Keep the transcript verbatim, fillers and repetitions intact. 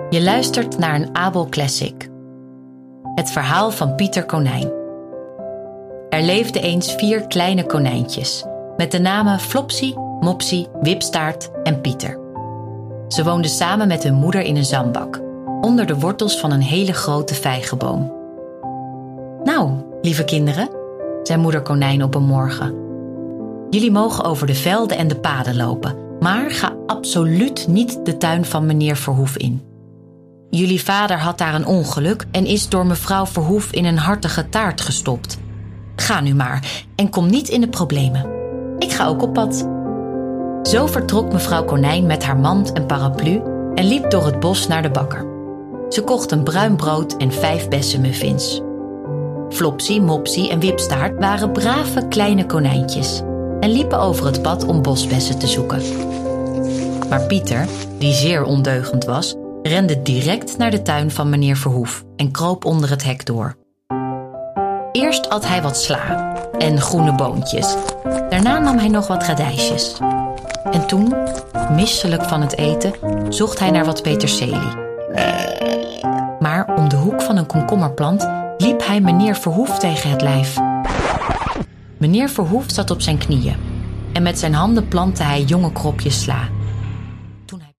Je luistert naar een Abel Classic. Het verhaal van Pieter Konijn. Er leefden eens vier kleine konijntjes met de namen Flopsie, Mopsie, Wipstaart en Pieter. Ze woonden samen met hun moeder in een zandbak, onder de wortels van een hele grote vijgenboom. Nou, lieve kinderen, zei moeder Konijn op een morgen. Jullie mogen over de velden en de paden lopen, maar ga absoluut niet de tuin van meneer Verhoef in. Jullie vader had daar een ongeluk en is door mevrouw Verhoef in een hartige taart gestopt. Ga nu maar en kom niet in de problemen. Ik ga ook op pad. Zo vertrok mevrouw Konijn met haar mand en paraplu en liep door het bos naar de bakker. Ze kocht een bruin brood en vijf bessenmuffins. Flopsie, Mopsie en Wipstaart waren brave kleine konijntjes en liepen over het pad om bosbessen te zoeken. Maar Pieter, die zeer ondeugend was, rende direct naar de tuin van meneer Verhoef en kroop onder het hek door. Eerst at hij wat sla en groene boontjes. Daarna nam hij nog wat radijsjes. En toen, misselijk van het eten, zocht hij naar wat peterselie. Maar om de hoek van een komkommerplant liep hij meneer Verhoef tegen het lijf. Meneer Verhoef zat op zijn knieën en met zijn handen plantte hij jonge kropjes sla.